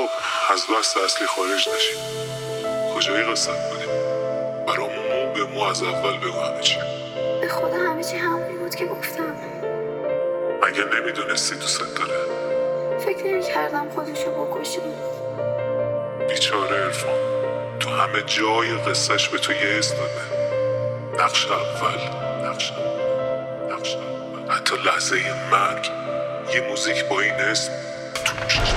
خب از بحث اصلی خارج نشیم. کجایی قصت بودیم؟ برامون مو به مو از اول بگو همه چی. به خدا همه چی همونی بود که گفتم. مگه نمیدونستی دوست داره؟ فکر نمی‌کردم خودشو بکشه. بیچاره عرفان تو همه جای قصهش به تو یه اسم داده. نقش اول. حتی لحظه مرگ یه موزیک با این اسم تو گوشش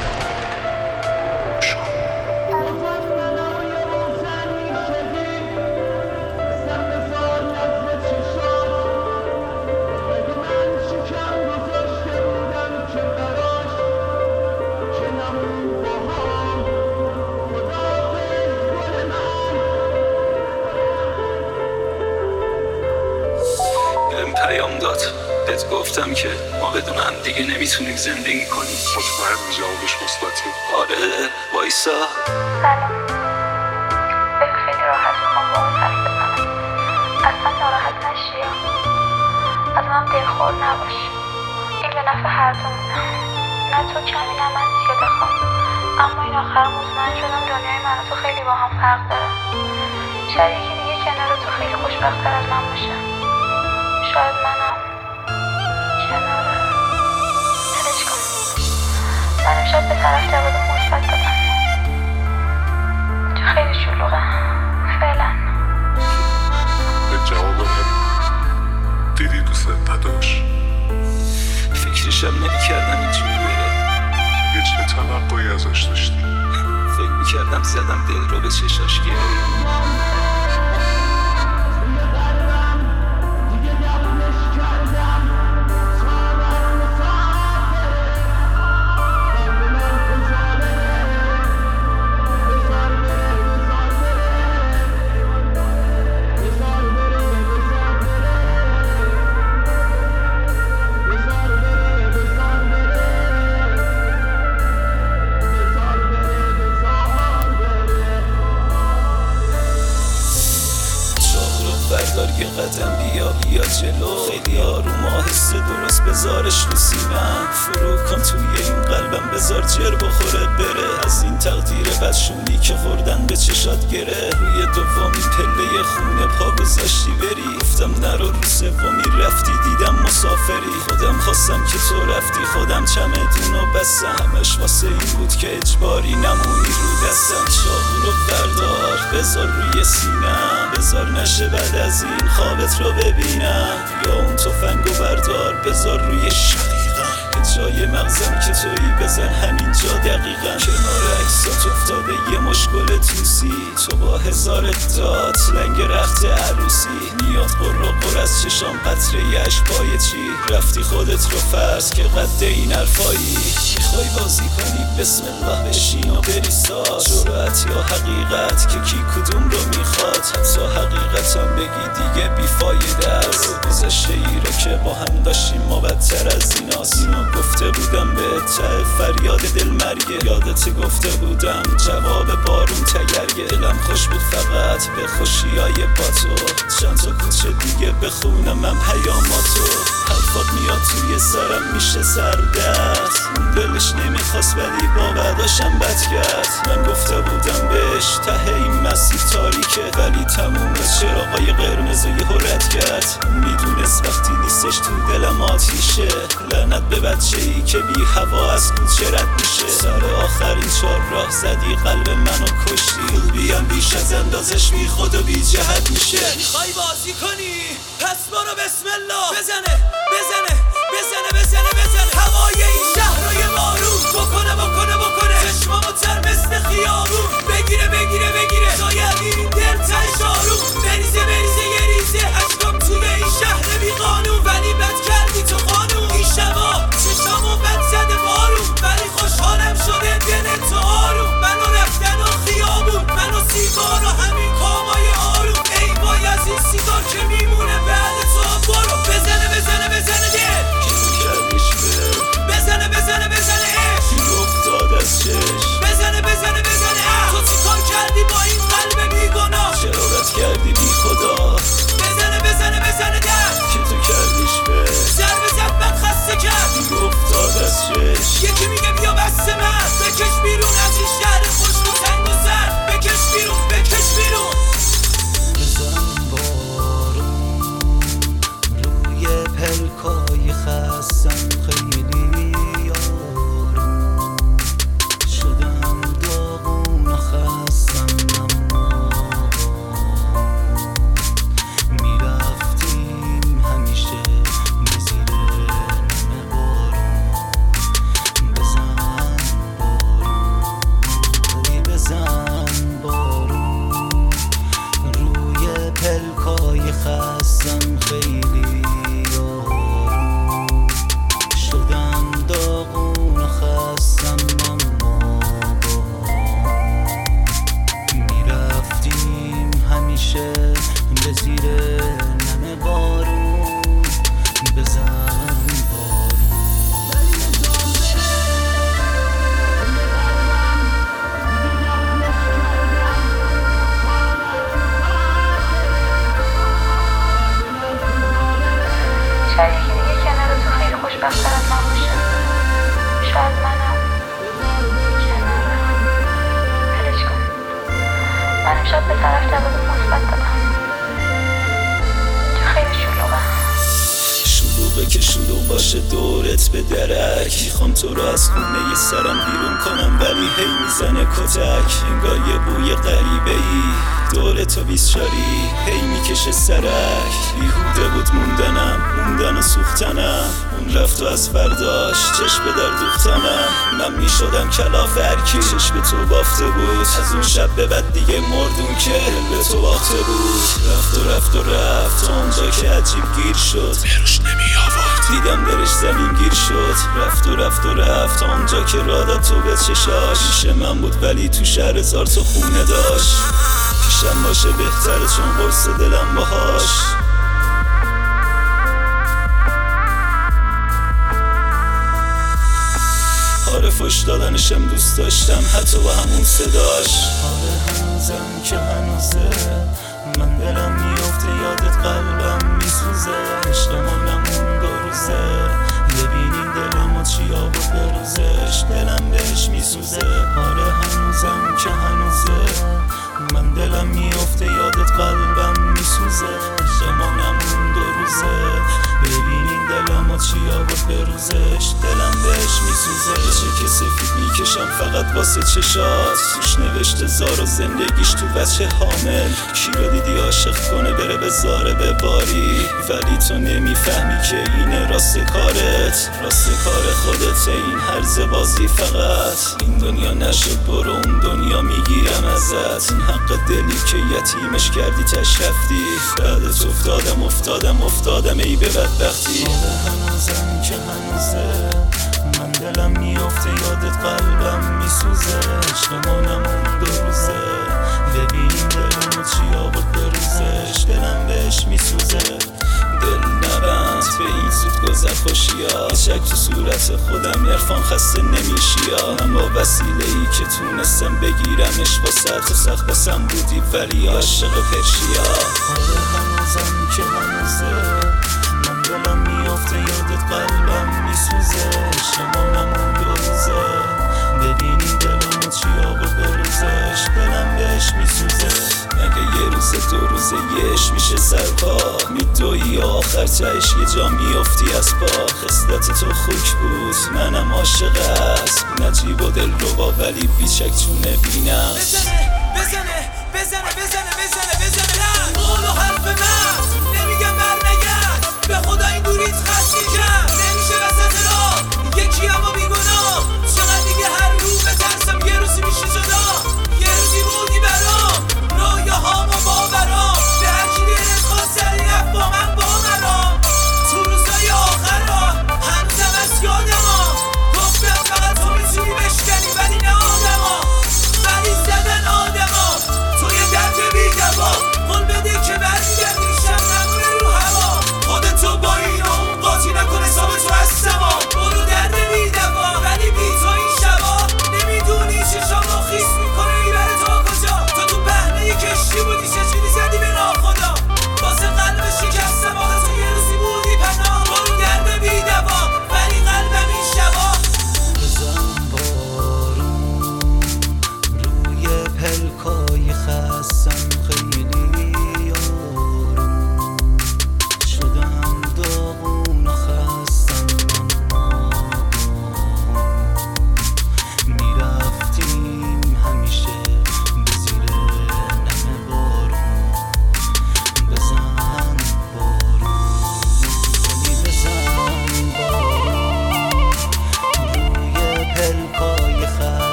پیام داد بهت گفتم که ما بدون هم دیگه نمیتونیم زندگی کنیم. مطمئن جوابش مثبته؟ آره وایسا. سلام. بگو خیلی راحت میخوام با اون حرف بزنم. اصلا ناراحت نشی. از من دلخور نباش. این به نفع هر دومونه. نه تو کمی نه من زیاده خوام. اما این آخر مطمئن شدم دنیای من و تو خیلی با هم فرق داره. شریکی دیگه کنار تو خیلی خوشبخت‌تر از من باشه. شاید منم کناره تلش کن. من امشب به طرف جواب مثبت دادم. تو خیلی شلوغه فعلا. به جوابم دیدی دوست نداشت. فکرشم نمی‌کردم اینجوری بره. یه چه توقعی ازش داشتی؟ فکر می‌کردم زدم دل رو به چشاش گره. یه قدم بیا جلو. خیلی آروم آهسته درست بذارش رو سینم. فرو کن توی این قلبم بذار جر بخوره بره. از این تقدیر بدشونی که خوردن به چشات گره. روی دومی پله خونه پا گذاشتی بری. گفتم نرو رو سومی رفتی دیدم مسافری. خودم خواستم که تو رفتی خودم چمدونو بستم. همش واسه این بود که اجباری نمونی رو دستم. چاقو رو بردار بذار روی سینم. بذار نشه بعد از این خوابت رو ببینم. یا اون تفنگو بردار بذار روی شقیقم. جای مغزم که تویی بزن همینجا دقیقا. کنار عکسات افتاده یه مشکل توسی. تو با هزار اقداد لنگ رخت عروسی. میاد قر از چشام قطره اشکای چی. رفتی خودت رو فرض که قد این حرفایی. میخوای بازی کنی بسم الله بشین و بری ساز. جرأت یا حقیقت که کی کدوم رو میخواد. حتی حقیقتم بگی دیگه بیفایده است. گذشته ای رو که با هم داشتیم ما بدتر از ایناست. اینو گفته بودم به ته فریاد دل مرگه. یادت گفته بودم جواب بارون تگرگه. دلم خوش بود فقط به خوشیای با تو. چند تا کوچه دیگه بخونم من پیاماتو. حرفات میاد توی سرم میشه سردرد. دلش نمیخواست ولی با بعداشم بد کرد. من گفته بودم بهش ته این مسیر تاریکه. ولی تموم چراغای قرمز یهو رد کرد. میدونست وقتی نیستش تو دلم آتیشه. لعنت به بچه‌ای که بی هوا از کوچه رد میشه. سر آخرین چهار راه زدی قلب منو کشتی. خوبیم بیش از اندازش بی خود و بی جهت میشه. میخوای بازی کنی پس برو بسم الله. بزنه هوای این شهر رو یه بارون بکنه. چشمامو تر مثل خیابون. بگیره شاید این دل تهش آروم. بریزه یه ریزه اشکام توی این شهر بی قانون. ولی بد کردی تو خانون. این شبا چشمامو بد زده بارون. ولی خوشحالم شده دل تو آروم. منو رفتن و خیابون. منو سیگار و همین کامای آروم. ای وای از این سیگار که میمونه بعد تو. برو بزنه دل. بزنه بشه دورت به درک. میخوام تو رو از خونه ی سرم بیرون کنم ولی هی میزنه کتک. انگار یه بوی غریبه ای دور تو بیسچاری هی میکشه سرک. بیهوده بود موندن و سوختنم. اون رفت و از فرداش چشم در دوختنم. من میشدم کلاف هرکی چشم تو بافته بود. از اون شب به بعد دیگه مردون که به تو باخته بود. رفت تا اونجا که عجیب گیر شد روش نمی آورد. دیدم درش زمین گیر شد. رفت تا اونجا که را داد تو به چشاش. پیش من بود ولی تو شهر هزار تا خونه داشت. پیشم باشه بهتره چون قرص دلم باهاش. آره فش دادنشم دوست داشتم حتی با همون صداش. آره هنوزم که هنوزه من دلم میفته یادت قلبم میسوزه. عشقمون نمون 2 روزه ببینین دلمو چی آورد به روزش. دلم بهش میسوزه. آره هنوزم که هنوزه من دلم میفته یادت قلبم میسوزه. عشقمون نمون 2 روزه ببینین دلمو چی آورد به روزش. دلم بهش میسوزه. چه که سفید میکشم فقط واسه چشات. توش نوشته زار و زندگیش تو بچه حامل. کی رو دیدی عاشق کنه بره به زاره به باری. ولی تو نمیفهمی که اینه راست کارت. راست کار خودت این هرز بازی فقط. این دنیا نشد برو اون دنیا میگیرم ازت. این حق دلی که یتیمش کردی تش رفتی. بعدت افتادم ای به بدبختی. هنوزم که هنوزه من دلم میفته یادت قلبم میسوزه. عشقمونم اون 2 روزه ببینیم دلمو چی آورد به روزش. دلم بهش میسوزه. دل نبند به این زود گذر خوشیا. چک تو صورت خودم عرفان خسته نمیشیا. من با وسیله ای که تونستم بگیرمش واسه تو سخت بسم بودی ولی عاشق پرشیا. آره هنوزم که هنوزه من دلم میفته یادت قلبم میسوزه. عشقمونم اون 2 روزه ببینی دلمو چی آورد به روزش. دلم بهش میسوزه. مگه یه روز 2 روزه یهش میشه سرپا. میدوی آخر تهش یه جا میافتی از پا. خصلت تو خوک بود منم عاشق است. نجیب و دل ربا ولی بیچک چونه بینم. بزنه